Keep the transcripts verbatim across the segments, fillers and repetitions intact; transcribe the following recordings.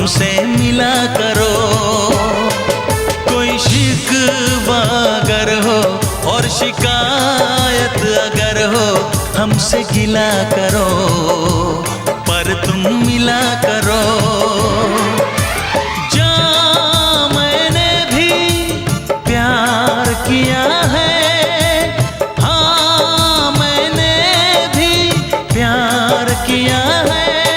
हमसे मिला करो। कोई शिकवा अगर हो और शिकायत अगर हो, हमसे गिला करो, पर तुम मिला करो। जा मैंने भी प्यार किया है, हाँ मैंने भी प्यार किया है।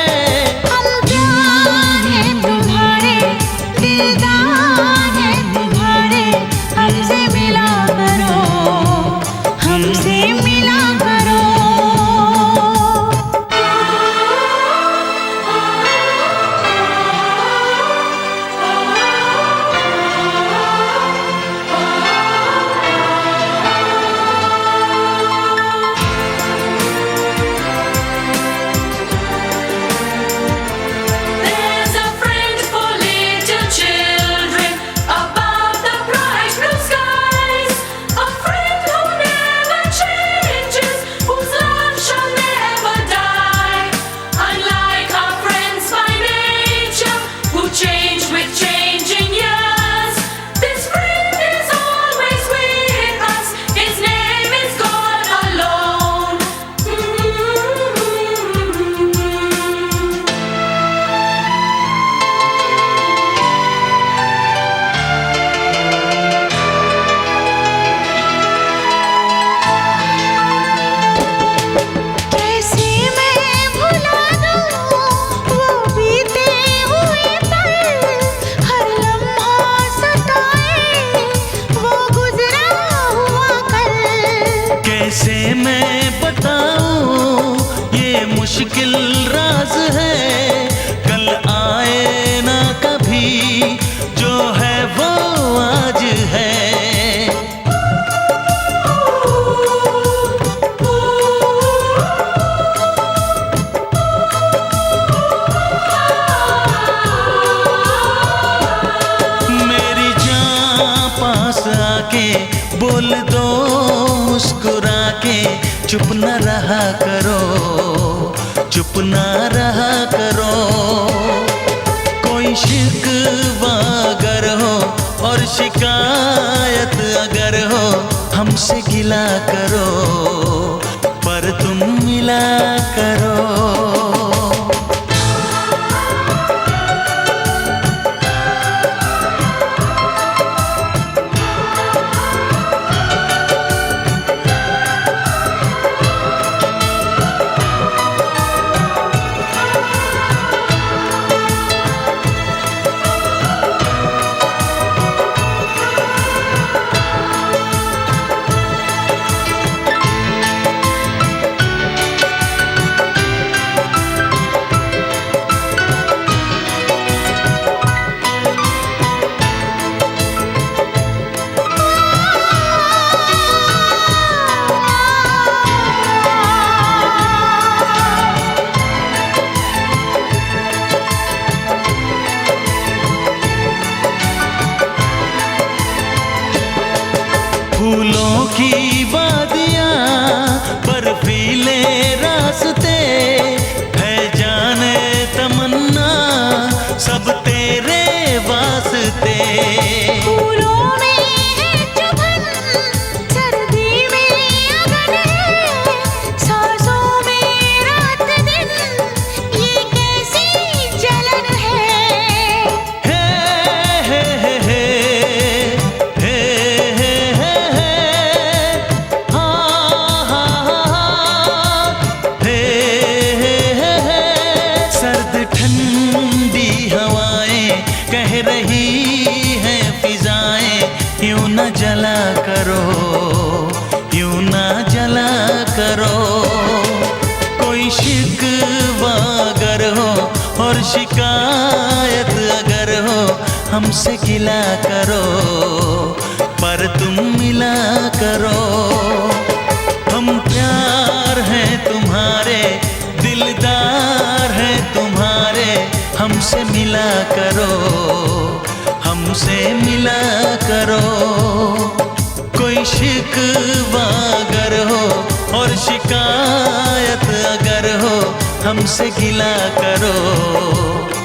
कैसे मैं बताऊं ये मुश्किल राज है, कल आए ना कभी, जो है वो आज है। मेरी जान पास आके बोल दो मुस्कुरा के, चुप न रहा करो, चुप न रहा करो। कोई शिकवा अगर हो और शिकायत अगर हो, हमसे गिला करो, पर तुम मिला करो। फूलों की वादियाँ, बर्फीले रास्ते, है जाने तमन्ना सब तेरे वास्ते। फूलों में है चुभन, सर्दी में अगन है, सांसों में रात दिन, ये कैसी जलन है। हे हे हे हे कह रही है फिजाएं, यूं न जला करो, यूं न जला करो। कोई शिकवा अगर हो और शिकायत अगर हो, हमसे गिला करो, पर तुम मिला करो। हम प्यार हैं तुम्हारे, दिलदार हैं तुम्हारे, हमसे मिला करो, हमसे मिला करो। कोई शिकवा अगर हो और शिकायत अगर हो, हमसे गिला करो,